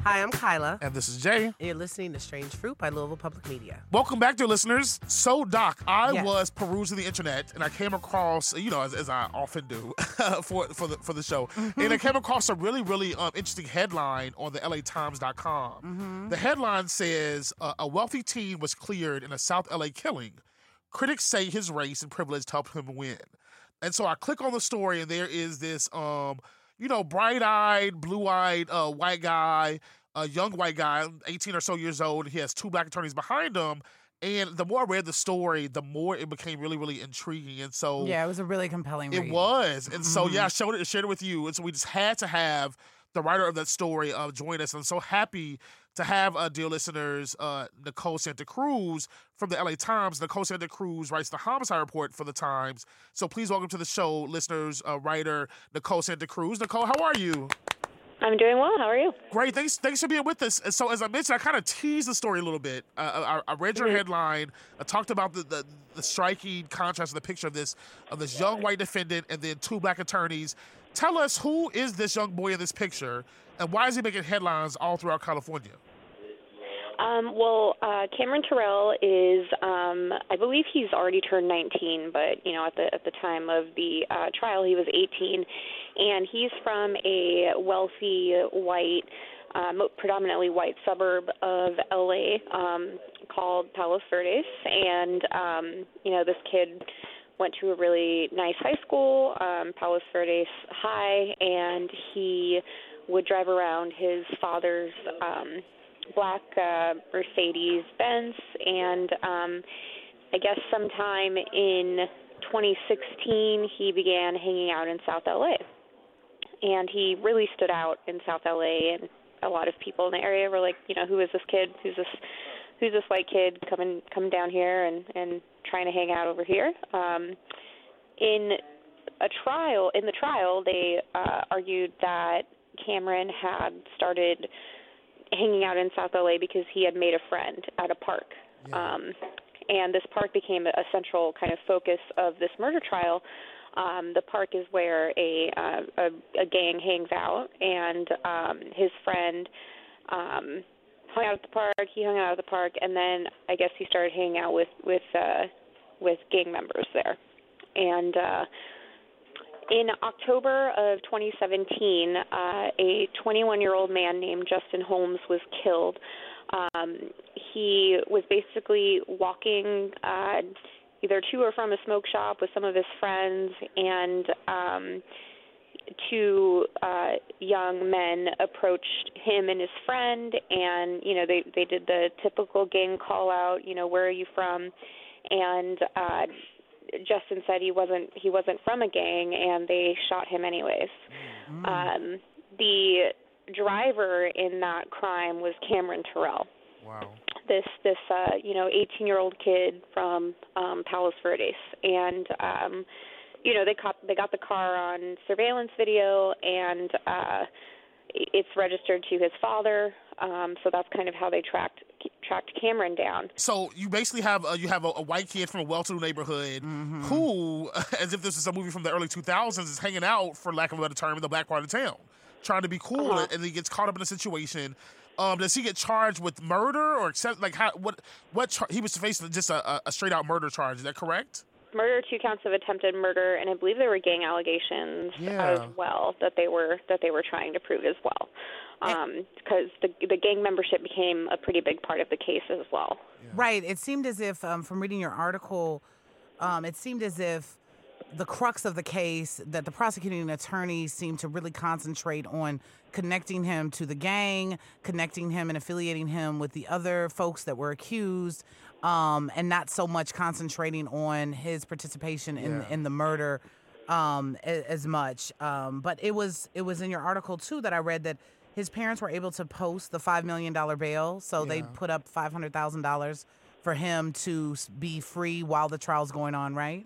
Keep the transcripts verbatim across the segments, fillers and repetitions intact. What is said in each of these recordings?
Hi, I'm Kyla. And this is Jay. And you're listening to Strange Fruit by Louisville Public Media. Welcome back, dear listeners. So, Doc, I yes. was perusing the internet, and I came across, you know, as, as I often do for for the for the show, and I came across a really, really um, interesting headline on the L A Times dot com. Mm-hmm. The headline says, uh, a wealthy teen was cleared in a South L A killing. Critics say his race and privilege helped him win. And so I click on the story, and there is this, um, you know, bright-eyed, blue-eyed uh, white guy, a young white guy, eighteen or so years old. He has two black attorneys behind him. And the more I read the story, the more it became really, really intriguing. And so yeah, it was a really compelling read. It was. And mm-hmm. so, yeah, I showed it, shared it with you. And so we just had to have the writer of that story uh, join us. And I'm so happy to have, uh, dear listeners, uh, Nicole Santa Cruz from the L A Times. Nicole Santa Cruz writes the homicide report for the Times. So please welcome to the show, listeners, uh, writer Nicole Santa Cruz. Nicole, how are you? I'm doing well. How are you? Great. Thanks Thanks for being with us. And so, as I mentioned, I kind of teased the story a little bit. Uh, I, I read your mm-hmm. headline. I talked about the, the, the striking contrast in the picture of this of this young white defendant and then two black attorneys. Tell us, who is this young boy in this picture, and why is he making headlines all throughout California? Um, well, uh, Cameron Terrell is, um, I believe he's already turned nineteen, but, you know, at the at the time of the uh, trial, he was eighteen, and he's from a wealthy white, um, predominantly white suburb of L A um, called Palos Verdes, and, um, you know, this kid went to a really nice high school, um, Palos Verdes High, and he would drive around his father's um black uh, Mercedes Benz, and um, I guess sometime in twenty sixteen he began hanging out in South L A, and he really stood out in South L A, and a lot of people in the area were like, you know, who is this kid? Who's this? Who's this white kid coming coming down here and, and trying to hang out over here? Um, in a trial, in the trial, they uh, argued that Cameron had started hanging out in South L A because he had made a friend at a park. Yeah. Um, and this park became a central kind of focus of this murder trial. Um, the park is where a, uh, a, a gang hangs out, and um, his friend um, hung out at the park, he hung out at the park, and then I guess he started hanging out with, with, uh, with gang members there. And uh, in October of twenty seventeen, uh, a twenty-one-year-old man named Justin Holmes was killed. Um, he was basically walking uh, either to or from a smoke shop with some of his friends, and um, two uh, young men approached him and his friend, and, you know, they, they did the typical gang call-out, you know, where are you from? And uh Justin said he wasn't he wasn't from a gang, and they shot him anyways. Mm. Um, the driver in that crime was Cameron Terrell. Wow. This this uh, you know eighteen-year-old kid from um, Palos Verdes, and um, you know they caught they got the car on surveillance video, and uh, it's registered to his father. Um, so that's kind of how they tracked tracked Cameron down. So you basically have a, you have a, a white kid from a well-to-do neighborhood mm-hmm. who, as if this is a movie from the early two thousands, is hanging out, for lack of a better term, in the black part of town, trying to be cool, uh-huh. and he gets caught up in a situation. Um, does he get charged with murder, or accept, like how what what char- he was facing just a, a straight-out murder charge? Is that correct? Murder, two counts of attempted murder, and I believe there were gang allegations yeah. as well that they were that they were trying to prove as well, because um, the the gang membership became a pretty big part of the case as well. Yeah. Right. It seemed as if, um, from reading your article, um, it seemed as if the crux of the case, that the prosecuting attorney seemed to really concentrate on connecting him to the gang, connecting him and affiliating him with the other folks that were accused, um, and not so much concentrating on his participation in yeah. in the murder um, as, as much. Um, but it was it was in your article too that I read that his parents were able to post the five million dollars bail, so yeah. they put up five hundred thousand dollars for him to be free while the trial's going on, right?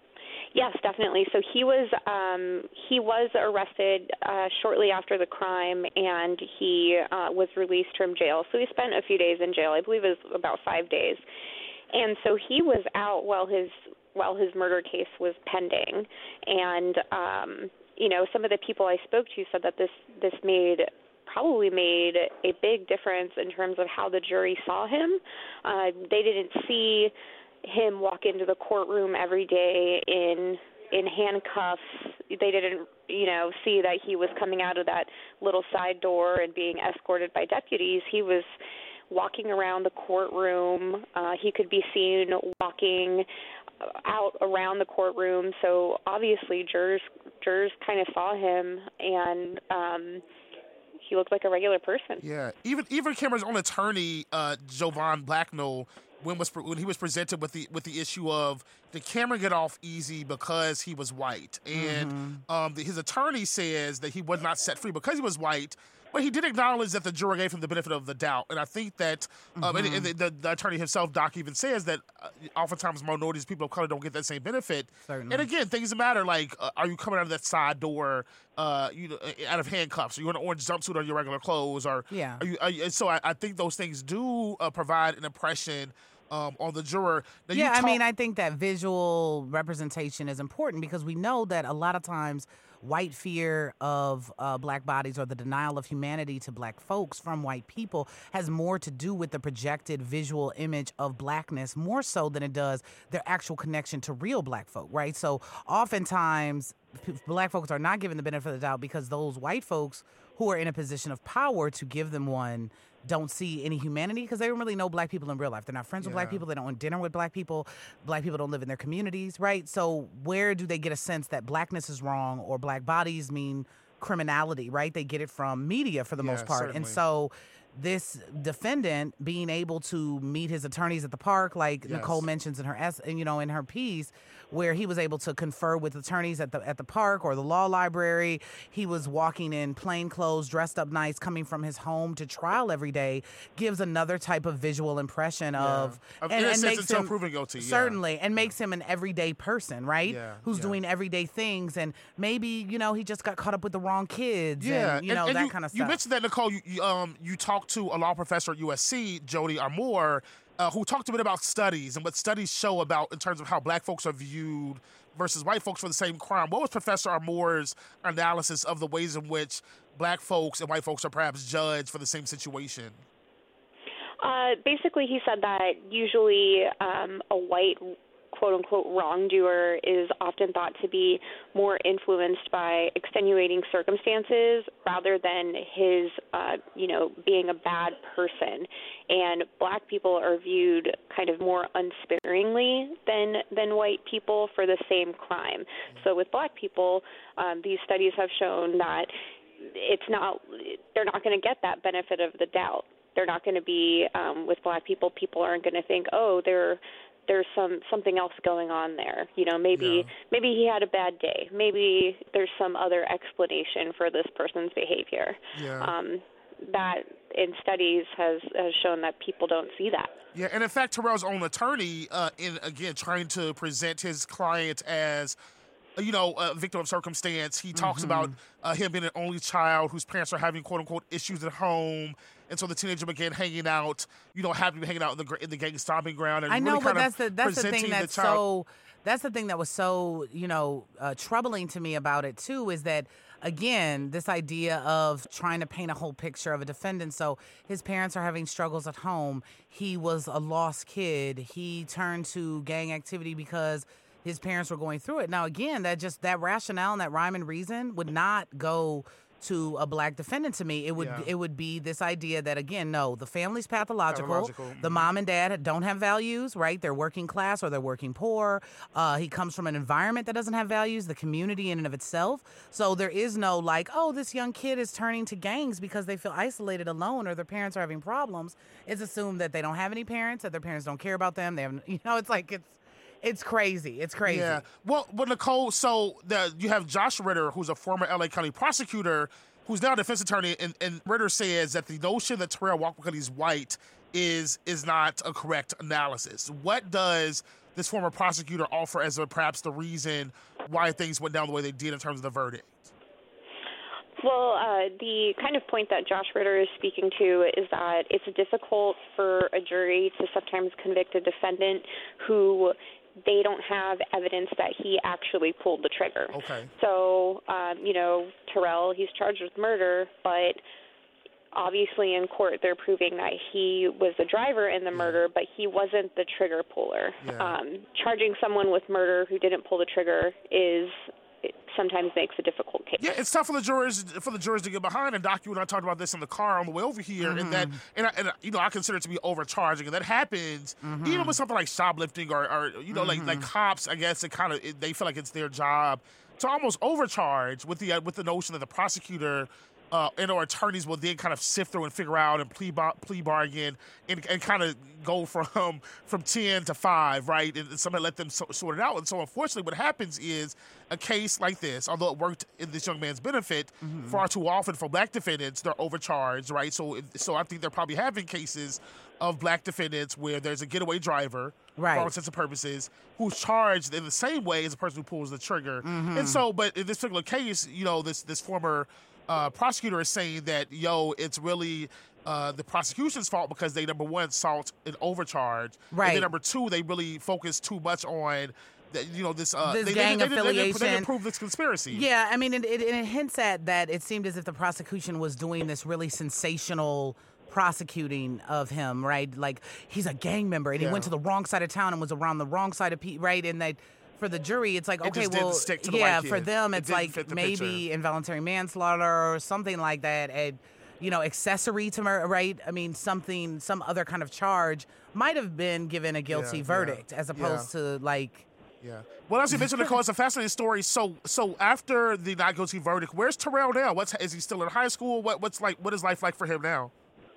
Yes, definitely. So he was um, he was arrested uh, shortly after the crime, and he uh, was released from jail. So he spent a few days in jail. I believe it was about five days. And so he was out while his while his murder case was pending. And um, you know, some of the people I spoke to said that this this made probably made a big difference in terms of how the jury saw him. Uh, they didn't see him walk into the courtroom every day in in handcuffs. They didn't, you know, see that he was coming out of that little side door and being escorted by deputies. He was walking around the courtroom. Uh, he could be seen walking out around the courtroom. So obviously jurors jurors kind of saw him, and um, he looked like a regular person. Yeah, even even Cameron's own attorney, uh, Jovan Blacknell, when was when he was presented with the with the issue of did Cameron get off easy because he was white, and mm-hmm. um, the, his attorney says that he was not set free because he was white. But he did acknowledge that the juror gave him the benefit of the doubt. And I think that, um, mm-hmm. and, and the, the attorney himself, Doc, even says that uh, oftentimes minorities, people of color, don't get that same benefit. Certainly. And again, things matter. Like, uh, are you coming out of that side door, uh, you know, out of handcuffs? Are you in an orange jumpsuit or your regular clothes? Or yeah. Are you? Are you and so I, I think those things do uh, provide an impression Um, on the juror. Now, yeah, talk- I mean, I think that visual representation is important because we know that a lot of times white fear of uh, black bodies or the denial of humanity to black folks from white people has more to do with the projected visual image of blackness more so than it does their actual connection to real black folk, right? So oftentimes black folks are not given the benefit of the doubt because those white folks who are in a position of power to give them one don't see any humanity because they don't really know black people in real life. They're not friends with Yeah. black people. They don't want dinner with black people. Black people don't live in their communities, right? So where do they get a sense that blackness is wrong or black bodies mean criminality, right? They get it from media for the Yeah, most part. certainly. And so this defendant being able to meet his attorneys at the park, like Yes. Nicole mentions in her es- you know, in her piece, where he was able to confer with attorneys at the at the park or the law library. He was walking in plain clothes, dressed up nice, coming from his home to trial every day, gives another type of visual impression of Of and, and innocence makes until him proven guilty. Yeah. certainly and makes him an everyday person, right? Yeah, Who's yeah. doing everyday things, and maybe you know he just got caught up with the wrong kids, Yeah, and you know that you, kind of You stuff. mentioned that, Nicole. You, you um you talked to a law professor at U S C, Jody Armour, uh, who talked a bit about studies and what studies show about in terms of how black folks are viewed versus white folks for the same crime. What was Professor Armour's analysis of the ways in which black folks and white folks are perhaps judged for the same situation? Uh, basically, he said that usually um, a white quote-unquote wrongdoer is often thought to be more influenced by extenuating circumstances rather than his, uh, you know, being a bad person. And black people are viewed kind of more unsparingly than than white people for the same crime. So with black people, um, these studies have shown that it's not, they're not going to get that benefit of the doubt. They're not going to be, um, with black people, people aren't going to think, oh, they're there's some something else going on there. You know, maybe Yeah. maybe he had a bad day. Maybe there's some other explanation for this person's behavior. Yeah. Um, that in studies has, has shown that people don't see that. Yeah, and in fact, Terrell's own attorney, uh, in again trying to present his client as, you know, a victim of circumstance, he talks Mm-hmm. about uh, him being an only child whose parents are having quote unquote issues at home. And so the teenager began hanging out, you know, happy to be hanging out in the gr- in the gang stomping ground. And I know, really but kind that's of the that's the thing presenting that's the child. so that's the thing that was so you know uh, troubling to me about it too is that again this idea of trying to paint a whole picture of a defendant. So his parents are having struggles at home. He was a lost kid. He turned to gang activity because his parents were going through it. Now again, that just that rationale and that rhyme and reason would not go to a black defendant to me. It would Yeah. it would be this idea that again, no, the family's pathological. Pathological. The mom and dad don't have values, right? They're working class or they're working poor. Uh, he comes from an environment that doesn't have values, the community in and of itself. So there is no like, oh, this young kid is turning to gangs because they feel isolated, alone, or their parents are having problems. It's assumed that they don't have any parents, that their parents don't care about them. They have, you know, it's like it's it's crazy. It's crazy. Yeah. Well, well, Nicole, so the, you have Josh Ritter, who's a former L A County prosecutor, who's now a defense attorney, and, and Ritter says that the notion that Terrell walked because he's white is is not a correct analysis. What does this former prosecutor offer as a, perhaps the reason why things went down the way they did in terms of the verdict? Well, uh, the kind of point that Josh Ritter is speaking to is that it's difficult for a jury to sometimes convict a defendant who they don't have evidence that he actually pulled the trigger. Okay. So, um, you know, Terrell, he's charged with murder, but obviously in court they're proving that he was the driver in the murder, but he wasn't the trigger puller. Yeah. Um, charging someone with murder who didn't pull the trigger is it sometimes makes a difficult case. Yeah, it's tough for the jurors for the jurors to get behind. And Doc, you and I talked about this in the car on the way over here, Mm-hmm. and that and, I, and you know I consider it to be overcharging, and that happens Mm-hmm. even with something like shoplifting or, or you know Mm-hmm. like like cops. I guess it kind of they feel like it's their job to almost overcharge with the uh, with the notion that the prosecutor. Uh, and our attorneys will then kind of sift through and figure out and plea bar- plea bargain and, and kind of go from from ten to five, right? And, and somebody let them so, sort it out. And so, unfortunately, what happens is a case like this, although it worked in this young man's benefit, Mm-hmm. far too often for black defendants, they're overcharged, right? So, so I think they're probably having cases of black defendants where there's a getaway driver, Right. for all intents and purposes, who's charged in the same way as the person who pulls the trigger. Mm-hmm. And so, but in this particular case, you know, this this former uh, prosecutor is saying that, yo, it's really uh, the prosecution's fault because they, number one, sought an overcharge. And Right. then number two, they really focused too much on, the, you know, this, uh, This they, gang they, they, they, they, didn't- they affiliation. didn't prove this conspiracy. Yeah, I mean, it, it, it hints at that it seemed as if the prosecution was doing this really sensational prosecuting of him, right? Like, he's a gang member, and Yeah. he went to the wrong side of town and was around the wrong side of Pete, right? And that for the jury, it's like, It okay, just didn't well, stick to the yeah, white for kid. them, It it's didn't like fit the maybe picture. involuntary manslaughter or something like that, and you know, accessory to murder, right? I mean, something, some other kind of charge might have been given a guilty Yeah, verdict yeah, as opposed to like. Yeah. Well, as you mentioned, Nicole, it's a fascinating story. So, so after the not guilty verdict, where's Terrell now? What's is he still in high school? What what's like? What is life like for him now?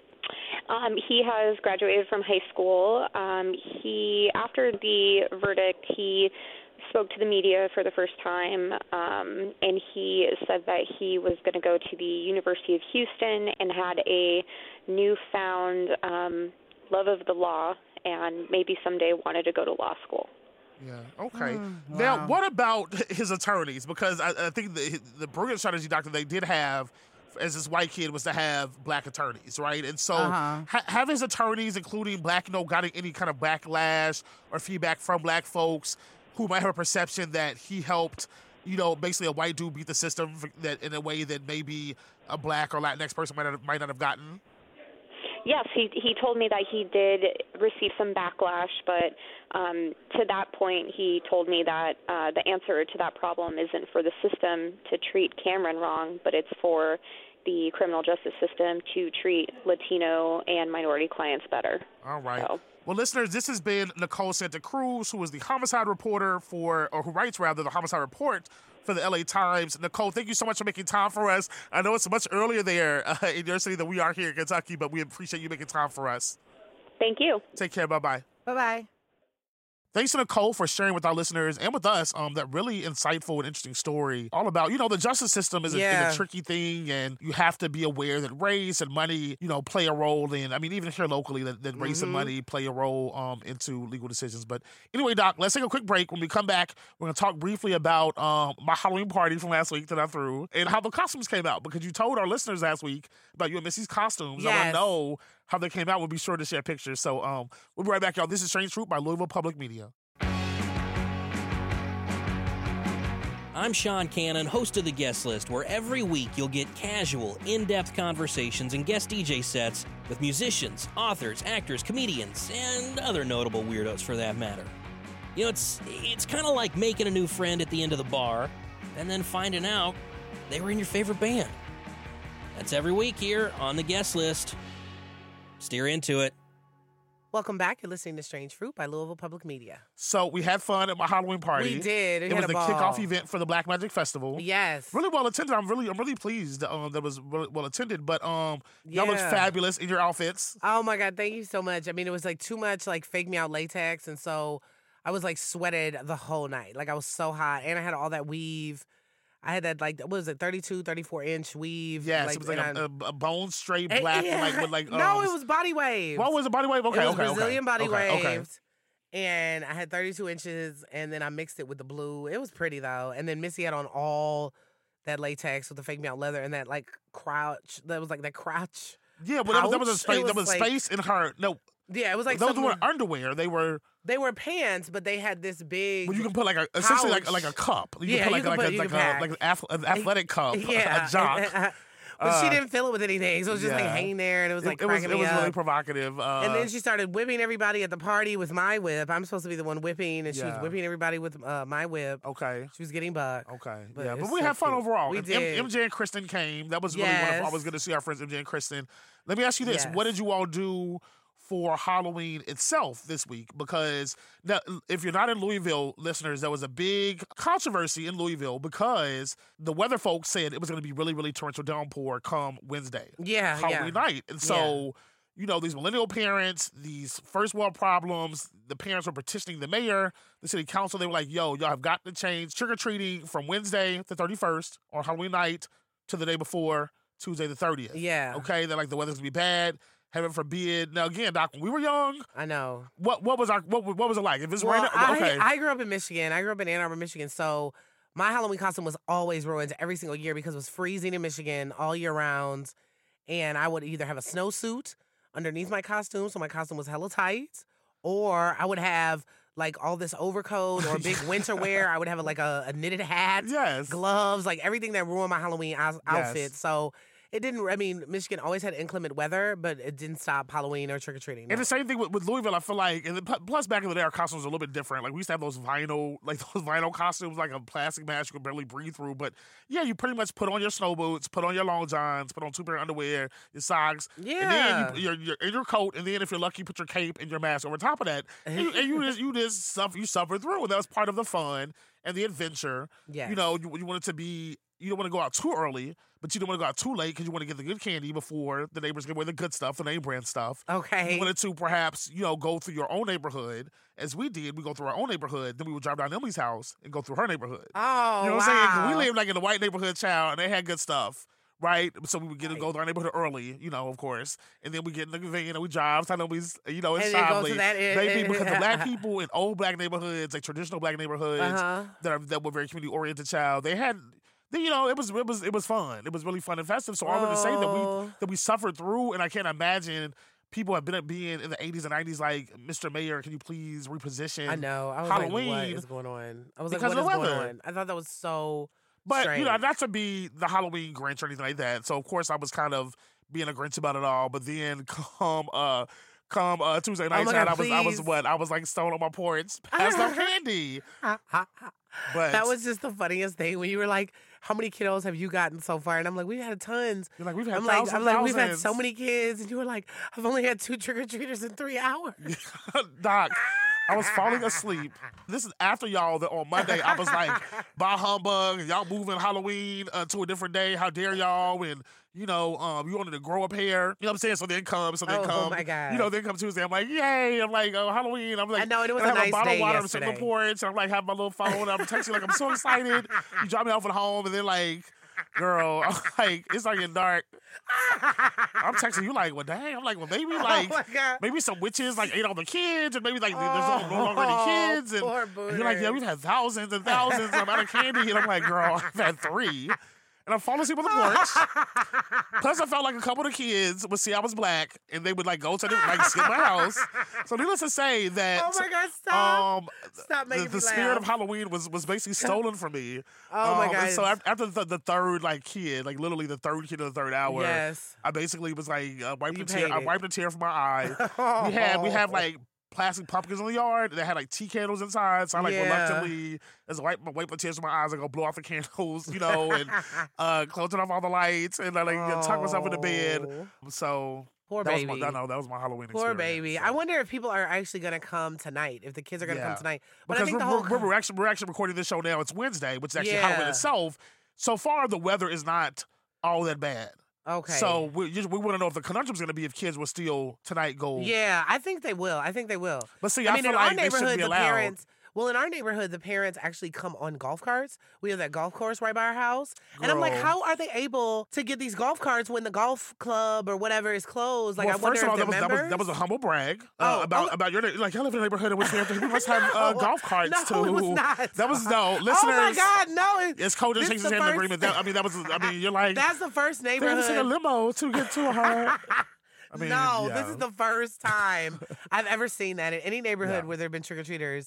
Um, he has graduated from high school. Um, he, after the verdict, he spoke to the media for the first time, um, and he said that he was going to go to the University of Houston and had a newfound um, love of the law and maybe someday wanted to go to law school. Yeah. Okay. Mm, Now, wow. what about his attorneys? Because I, I think the the brilliant strategy doctor they did have as this white kid was to have black attorneys, right? And so Uh-huh. ha- have his attorneys, including black, you know, gotten any kind of backlash or feedback from black folks who might have a perception that he helped, you know, basically a white dude beat the system for, that in a way that maybe a black or Latinx person might not, might not have gotten? Yes, he he told me that he did receive some backlash, but um, to that point, he told me that uh, the answer to that problem isn't for the system to treat Cameron wrong, but it's for the criminal justice system to treat Latino and minority clients better. All right. So. Well, listeners, this has been Nicole Santa Cruz, who is the homicide reporter for, or who writes rather, the homicide report for the L A Times. Nicole, thank you so much for making time for us. I know it's much earlier there uh, in your city than we are here in Kentucky, but we appreciate you making time for us. Thank you. Take care. Bye-bye. Bye bye. Thanks to Nicole for sharing with our listeners and with us um, that really insightful and interesting story all about, you know, the justice system is a, Yeah. is a tricky thing, and you have to be aware that race and money, you know, play a role in, I mean, even here locally, that, that race and Mhm. money play a role um, into legal decisions. But anyway, Doc, let's take a quick break. When we come back, we're going to talk briefly about um, my Halloween party from last week that I threw and how the costumes came out, because you told our listeners last week about you and Missy's costumes. I want to Yes. know how they came out. We'll be sure to share pictures. So um, we'll be right back, y'all. This is Strange Fruit by Louisville Public Media. I'm Sean Cannon, host of The Guest List, where every week you'll get casual, in-depth conversations and guest D J sets with musicians, authors, actors, comedians, and other notable weirdos for that matter. You know, it's it's kind of like making a new friend at the end of the bar and then finding out they were in your favorite band. That's every week here on The Guest List. Steer into it. Welcome back. You're listening to Strange Fruit by Louisville Public Media. So we had fun at my Halloween party. We did. We It had was a the ball. kickoff event for the Black Magic Festival. Yes. Really well attended. I'm really, I'm really pleased. Um, that was really well attended. But um, y'all look Yeah. fabulous in your outfits. Oh my God, thank you so much. I mean, it was like too much like fake me out latex, and so I was like sweated the whole night. Like I was so hot, and I had all that weave. I had that like what was it, thirty-two, thirty-four inch weave. Yes, it was like and a, I- a, a bone straight Eh, black, yeah. like with like. Um, no, it was body wave. What was a body wave? Okay, it was okay, Brazilian okay. body okay, waved. okay. And I had thirty-two inches, and then I mixed it with the blue. It was pretty though. And then Missy had on all that latex with the fake me out leather and that like crouch. That was like that crouch. Yeah, but that was, that was a pouch. space. It there was was like- space in her. No, Yeah, it was like those something- were underwear. They were. They were pants, but they had this big. Well, you can put like a essentially like pouch. like a cup. You Yeah, can put you like can like put- a you like can a pack. like an ath- an athletic cup, yeah, a jock. But she Uh, didn't fill it with anything, so it was just like yeah. hanging there, and it was like it, it was cracking it me was up. really provocative. Uh, And then she started whipping everybody at the party with my whip. I'm supposed to be the one whipping, and she was Yeah. whipping everybody with uh, my whip. okay. She was getting bucked. Okay, But yeah, it's but we so had fun cute. overall. We And did. M- MJ and Kristen came. That was really wonderful. I Yes. was good to see our friends M J and Kristen. Let me ask you this: Yes. what did you all do for Halloween itself this week? Because now, if you're not in Louisville, listeners, there was a big controversy in Louisville because the weather folks said it was going to be really, really torrential downpour come Wednesday, Yeah, Halloween yeah. night, and so. You know, these millennial parents, these first world problems, the parents were petitioning the mayor, the city council. They were like, yo, y'all have got to change trick-or-treating from Wednesday the thirty-first or Halloween night to the day before, Tuesday the thirtieth. Yeah. Okay? They're like, the weather's going to be bad. Heaven forbid. Now, again, Doc, when we were young, I know. what what was our what, what was it like? If it's Well, raining, I, okay. I grew up in Michigan. I grew up in Ann Arbor, Michigan. So my Halloween costume was always ruined every single year because it was freezing in Michigan all year round. And I would either have a snowsuit underneath my costume, so my costume was hella tight, or I would have like all this overcoat or big winter wear. I would have like a, a knitted hat, Yes. gloves, like everything that ruined my Halloween out- outfit. Yes. So it didn't, I mean, Michigan always had inclement weather, but it didn't stop Halloween or trick-or-treating. No. And the same thing with, with Louisville, I feel like, and then pl- plus back in the day, our costumes were a little bit different. Like we used to have those vinyl, like those vinyl costumes, like a plastic mask you could barely breathe through. But yeah, you pretty much put on your snow boots, put on your long johns, put on two pair of underwear, your socks, Yeah. and then you, you're, you're in your coat, and then if you're lucky, you put your cape and your mask over top of that, and you, and you just you just suffer, you suffer through, and that was part of the fun and the adventure. Yes. You know, you, you want it to be. You don't want to go out too early, but you don't want to go out too late because you want to get the good candy before the neighbors give away the good stuff, the name brand stuff. Okay. You wanted to perhaps, you know, go through your own neighborhood, as we did. We go through our own neighborhood, then we would drive down Emily's house and go through her neighborhood. Oh, you know what wow. I'm saying? 'Cause we lived like in a white neighborhood, child, and they had good stuff, right? So we would get to go to our neighborhood early, you know, of course, and then we get in the van and we drive to Emily's, you know, in And then go to Shively. that area. Baby, because the black people in old black neighborhoods, like traditional black neighborhoods Uh-huh. that are that were very community oriented, child, they had. You know, it was it was it was fun. It was really fun and festive. So all I'm gonna say that we Oh. that we suffered through, and I can't imagine people have been at being in the eighties and nineties like, Mister Mayor, can you please reposition? I know. I was Halloween like, what is going on? I was because like, what of is the going weather. on? I thought that was so But strange. you know, not to be the Halloween Grinch or anything like that. So of course I was kind of being a Grinch about it all. But then come uh come uh Tuesday night, Oh my child, God, I was I was please. what? I was like stone on my porch, passing out candy. But That was just the funniest thing when you were like, "How many kiddos have you gotten so far?" And I'm like, "We've had tons." you're like, we've had I'm like, thousands, I'm like, we've had thousands. so many kids, and you were like, "I've only had two trick or treaters in three hours." Doc, I was falling asleep. This is after y'all that on Monday I was like, bah humbug, and y'all moving Halloween uh, to a different day. How dare y'all? And you know, um, you wanted to grow up hair. You know what I'm saying? So then come, so then Oh, come. my God. You know, then come Tuesday. I'm like, yay! I'm like, oh, Halloween. I'm like, I know, and it was I a have nice a bottle day of water. I'm sitting on the yesterday. porch. And I'm like, have my little phone. I'm texting like I'm so excited. You drop me off at home, and then like. Girl, I'm like, it's like getting dark. I'm texting you like, well, dang. I'm like, well, maybe like, oh my God. maybe some witches like ate all the kids, and maybe like there's no longer any Oh, kids. And poor and you're like, yeah, Booter. we've had thousands and thousands of amount of candy. And I'm like, girl, I've had three. And I'm falling asleep on the porch. Plus, I felt like a couple of the kids would see I was black, and they would like go to the like skip my house. So needless to say that Oh my God! Stop! um, Stop making the, me the spirit laugh. of Halloween was was basically stolen from me. Oh my Um, God! and so af- after the, the third like kid, like literally the third kid of the third hour, Yes. I basically was like uh, wiped You the tear. I paid it. wiped a tear from my eye. We had we had like plastic pumpkins in the yard that had like tea candles inside. So I like Yeah. reluctantly, as I wipe, wipe the tears from my eyes, I go blow off the candles, you know, and uh, closing off all the lights, and I like tuck myself in the bed. Oh. So Poor that baby. was my, I know that was my Halloween Poor experience. baby. So. I wonder if people are actually going to come tonight. If the kids are going to Yeah. come tonight. But Because I think we're, the whole we're, we're actually we're actually recording this show now. It's Wednesday, which is actually Yeah. Halloween itself. So far, the weather is not all that bad. okay. So we we want to know if the conundrum's going to be if kids will still tonight go. yeah, I think they will. I think they will. But see, I I, mean, feel in like our they shouldn't neighborhood, be the allowed. parents. Well, in our neighborhood, the parents actually come on golf carts. We have that golf course right by our house, and I'm like, Girl. how are they able to get these golf carts when the golf club or whatever is closed? Like, well, I wonder first of all, if that they're was, that was members. that was a humble brag uh, Oh, about oh. about your like I live in a neighborhood in which we, have to, we must have uh, No. golf carts No, too. it was not. That was no listeners. Oh my God, no! It, It's code This takes the his hand in first- agreement. That, I mean, that was. I mean, you're like that's the first they had to take a neighborhood. limo to get to her. I mean, no, yeah. this is the first time I've ever seen that in any neighborhood Yeah. where there have been trick or treaters.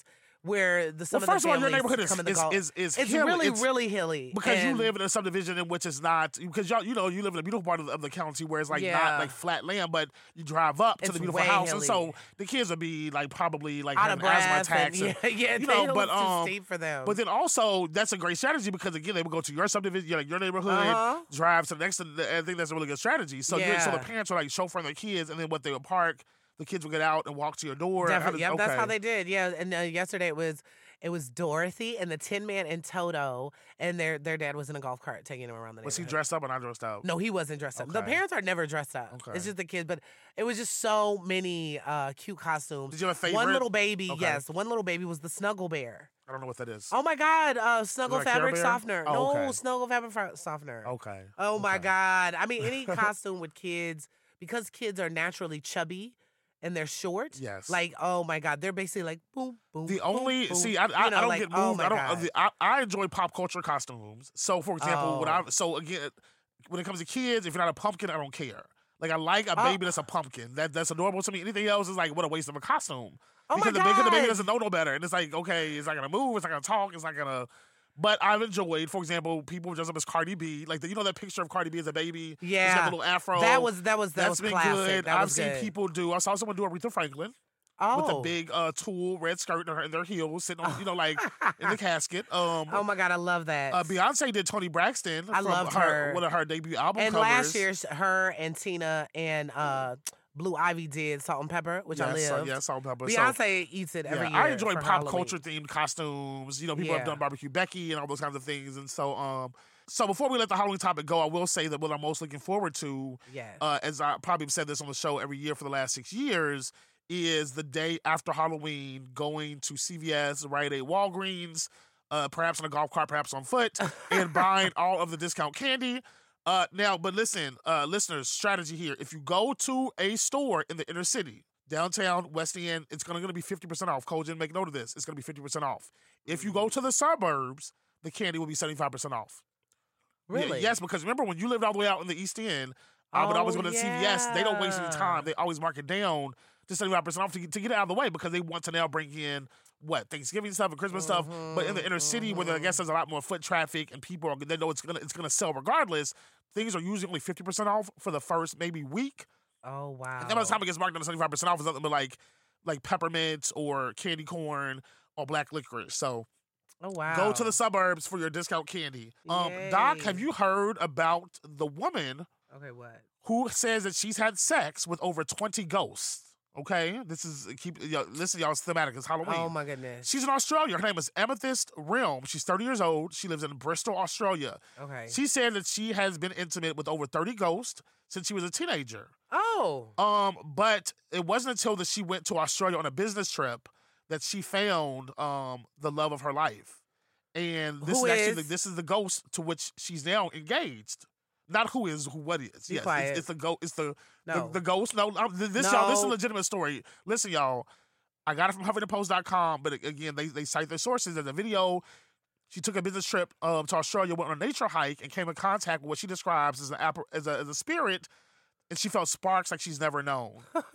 where the some Well, first of of the all, your families neighborhood is come in the is, Gulf. is, is It's hilly. really, It's- really hilly. because you And- live in a subdivision in which is not because y'all you know you live in a beautiful part of the, of the county where it's like Yeah. not like flat land, but you drive up to It's the beautiful way house, and hilly. so the kids would be like probably like out of having asthma breath. attacks. And, and- yeah, yeah, you the know, hill's but too um, steep for them. but then also that's a great strategy because again they would go to your subdivision, you know, like your neighborhood, Uh-huh. drive to the next. I think that's a really good strategy. So you so the Yeah. parents are like chauffeuring their kids, and then what they would park, the kids would get out and walk to your door. How Definitely, does- yep, that's how okay. they did. Yeah, and uh, yesterday it was it was Dorothy and the Tin Man and Toto, and their their dad was in a golf cart taking him around the Was he neighborhood. dressed up or not dressed up? No, he wasn't dressed up. The Okay. parents are never dressed up. Okay. It's just the kids. But it was just so many uh, cute costumes. Did you have a favorite? One little baby, Okay. yes. One little baby was the Snuggle Bear. I don't know what that is. Oh my God, uh, Snuggle Is that a Care fabric Bear? softener. Oh, no, okay. Snuggle fabric fr- softener. Okay. Oh my Okay. God. I mean, any costume with kids, because kids are naturally chubby and they're short. Yes. Like, oh my God, they're basically like boom, boom. The boom, only boom. see, I, I, You know, I don't like, get oh moved. my I don't. God. the- I, I enjoy pop culture costumes. So, for example, when Oh. I so again, when it comes to kids, if you're not a pumpkin, I don't care. Like I like a Oh. baby that's a pumpkin. That that's adorable to me. Anything else is like what a waste of a costume. Oh my because the, because the baby God. doesn't know no better, and it's like okay, it's not gonna move, it's not gonna talk, it's not gonna. But I've enjoyed, for example, people dress up as Cardi B. Like the, you know that picture of Cardi B as a baby. She's got Yeah. a little afro. That was that was that That's was been classic. good. That I've was seen good. people do. I saw someone do Aretha Franklin. oh. With a big uh, tulle red skirt in, her, in their heels, sitting on, you know, like in the casket. Um, Oh my God, I love that. uh, Beyonce did Toni Braxton. I from loved her, her. one of her debut album and covers. last year, sh- her and Tina and uh, Blue Ivy did Salt and Pepper, which I yes, uh, lived. yeah, Salt and Pepper. So, Beyonce eats it every yeah, year. I enjoy for pop Halloween. culture themed costumes. You know, people have Yeah. done Barbecue Becky and all those kinds of things. And so, um, so before we let the Halloween topic go, I will say that what I'm most looking forward to, Yes. uh, as I probably have said this on the show every year for the last six years, is the day after Halloween going to C V S, Rite Aid, Walgreens, uh, perhaps on a golf cart, perhaps on foot, and buying all of the discount candy. Uh, now, but listen, uh, listeners, strategy here. If you go to a store in the inner city, downtown, West End, it's going to be fifty percent off. Cogen, make note of this. It's going to be fifty percent off. If you go to the suburbs, the candy will be seventy-five percent off. Yeah, Really? yes, because remember when you lived all the way out in the East End, I would always Oh, go to C V S. They don't waste any yeah. time. They always mark it down to seventy-five percent off to get, to get it out of the way because they want to now bring in what Thanksgiving stuff and Christmas stuff. But in the inner city, where there, I guess there's a lot more foot traffic and people are, they know it's gonna it's gonna sell regardless. Things are usually only fifty percent off for the first maybe week, Oh wow. and then by the time it gets marked down to seventy-five percent off, it's nothing but like like peppermint or candy corn or black licorice. So oh wow. go to the suburbs for your discount candy. Um, Doc, have Yay. you heard about the woman Okay, what? who says that she's had sex with over twenty ghosts? Okay, this is keep yo, listen, y'all. It's thematic. It's Halloween. Oh my goodness. She's in Australia. Her name is Amethyst Realm. She's thirty years old. She lives in Bristol, Australia. Okay. She said that she has been intimate with over thirty ghosts since she was a teenager. oh. Um, but it wasn't until that she went to Australia on a business trip that she found um the love of her life. And this Who is actually is? the, this is the ghost to which she's now engaged. Not who is, who what is. Be yes, quiet. it's, it's the ghost. It's the, No. the the ghost. No, um, th- this y'all. This is a No. legitimate story. Listen, y'all. I got it from Huffington Post dot com, but again, they they cite their sources. There's a video. She took a business trip um, to Australia, went on a nature hike, and came in contact with what she describes as an appar- as a as a spirit, and she felt sparks like she's never known.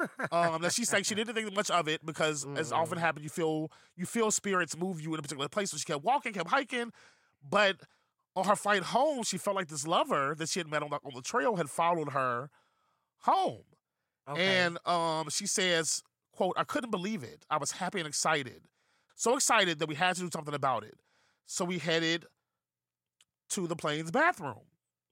um, that she's like she didn't think much of it because, as often happens, you feel you feel spirits move you in a particular place. So she kept walking, kept hiking, but on her flight home, she felt like this lover that she had met on the, on the trail had followed her home. Okay. And um, she says, quote, I couldn't believe it. I was happy and excited. So excited that we had to do something about it. So we headed to the plane's bathroom.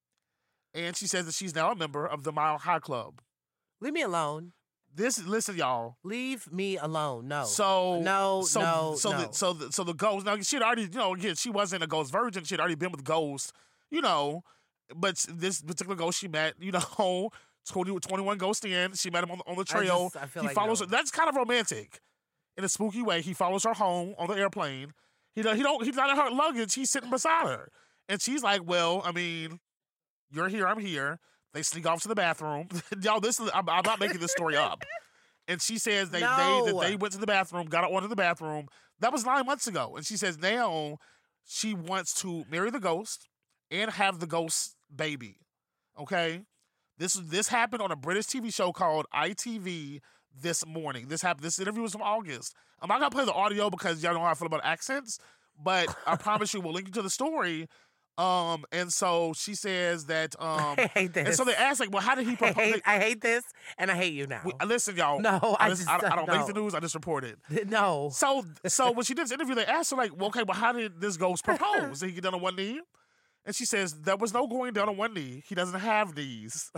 And she says that she's now a member of the Mile High Club. Leave me alone. This, listen, y'all. Leave me alone. No. So No, so, no, so no. The, so the, so the ghost. Now she had already, you know, again, she wasn't a ghost virgin. She had already been with ghosts, you know. But this particular ghost she met, you know, twenty, twenty-one ghosts in. She met him on the, on the trail. just- I feel he like follows no. her. That's kind of romantic, in a spooky way. He follows her home on the airplane. He don't. He don't. He's not in her luggage. He's sitting beside her, and she's like, "Well, I mean, you're here. I'm here." They sneak off to the bathroom. Y'all, this is. I'm, I'm not making this story up. And she says they, they No. that they went to the bathroom, got onto the bathroom. That was nine months ago. And she says now she wants to marry the ghost and have the ghost baby. Okay? This this happened on a British T V show called I T V, this morning. This happened. This interview was from August. I'm not gonna play the audio because y'all know how I feel about accents, but I promise you we'll link you to the story. Um, and so she says that. Um, I hate this. And so they ask like, well, how did he I propose? hate, I hate this, and I hate you now. We- listen, y'all. No, I just, just- I, I don't no. make the news. I just report it. No. So, so when she did this interview, they asked her like, well, okay, well, how did this ghost propose? Did he get down on one knee? And she says there was no going down on one knee. He doesn't have knees.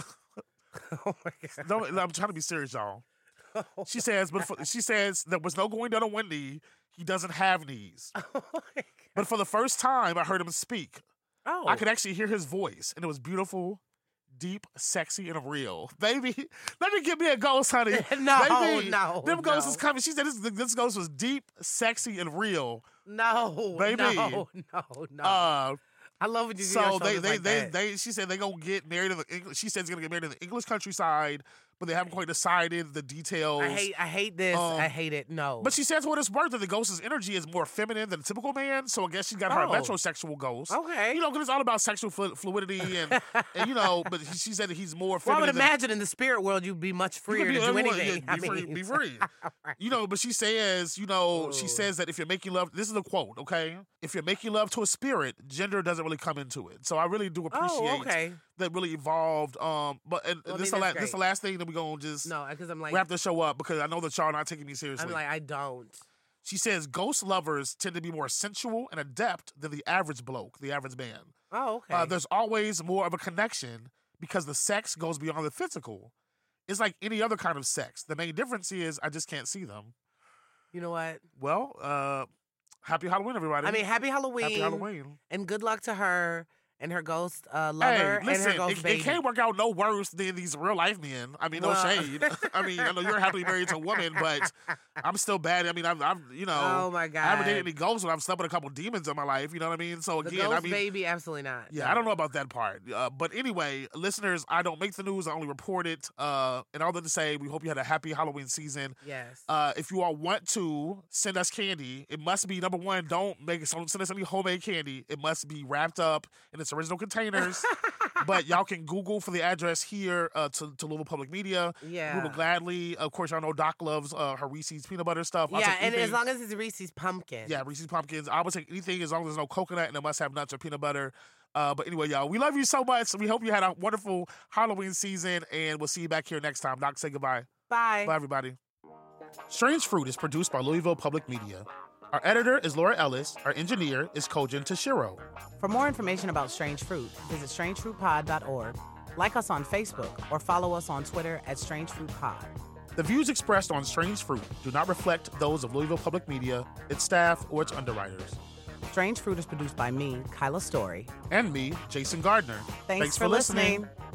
Oh my God. No, I'm trying to be serious, y'all. She says, but for, she says there was no going down on one knee. He doesn't have knees. Oh my God. But for the first time, I heard him speak. Oh. I could actually hear his voice, and it was beautiful, deep, sexy, and real. Baby, let me give me a ghost, honey. No, Baby, no, them ghosts no. is coming. She said this, this ghost was deep, sexy, and real. No. Baby. No. No. No. Uh, I love when you do so your they shoulders they like they, that. they she said they gonna get married in the English. She said it's gonna get married in the English countryside, but they haven't quite decided the details. I hate. I hate this. Um, I hate it. No. But she says what it's worth that the ghost's energy is more feminine than a typical man. So I guess she's got her Oh. metrosexual ghost. Okay. You know, because it's all about sexual flu- fluidity and, and you know. But he- she said that he's more well, I feminine. would than, imagine in the spirit world you'd be much you freer could to be do everyone- anything. yeah, I be free. mean, Be free. You know, but she says, you know, she Ooh. says that if you're making love, this is a quote, okay? If you're making love to a spirit, gender doesn't really come into it. So I really do appreciate Oh, okay. that really evolved. Um, but and Well, I this mean, the la- that's this the great. last thing that we're gonna just No, because I'm like, wrap the show up because I know that y'all are not taking me seriously. I'm like, I don't. She says ghost lovers tend to be more sensual and adept than the average bloke, the average man. Oh, okay. Uh, there's always more of a connection because the sex goes beyond the physical. It's like any other kind of sex. The main difference is I just can't see them. you know what? Well, uh, happy Halloween, everybody. I mean, happy Halloween. happy Halloween. And good luck to her and her ghost uh, lover Hey, listen, and her ghost it, baby. it can't work out no worse than these real life men. I mean, no Well- shade. I mean, I know you're happily married to a woman, but I'm still bad. I mean, I'm, I'm you know, Oh my God. I haven't dated any ghosts, but I've slept with a couple demons in my life. You know what I mean? So The again, ghost I mean, baby, absolutely not. yeah, I don't know about that part. Uh, but anyway, listeners, I don't make the news. I only report it. Uh, and all that to say, we hope you had a happy Halloween season. Yes. Uh, if you all want to send us candy, it must be number one. Don't make it. Don't send us any homemade candy. It must be wrapped up in its original containers. But y'all can Google for the address here uh, to, to Louisville Public Media. Yeah. We will gladly. Of course, y'all know Doc loves uh, her Reese's peanut butter stuff. I'll Yeah, take and anything- as long as it's Reese's pumpkin. yeah, Reese's pumpkins. I would take anything as long as there's no coconut and it must have nuts or peanut butter. Uh, but anyway, y'all, we love you so much. We hope you had a wonderful Halloween season, and we'll see you back here next time. Doc, say goodbye. Bye. Bye, everybody. Strange Fruit is produced by Louisville Public Media. Our editor is Laura Ellis. Our engineer is Kojin Tashiro. For more information about Strange Fruit, visit strange fruit pod dot org. Like us on Facebook or follow us on Twitter at Strange Fruit Pod. The views expressed on Strange Fruit do not reflect those of Louisville Public Media, its staff, or its underwriters. Strange Fruit is produced by me, Kyla Story. And me, Jason Gardner. Thanks, for listening. listening.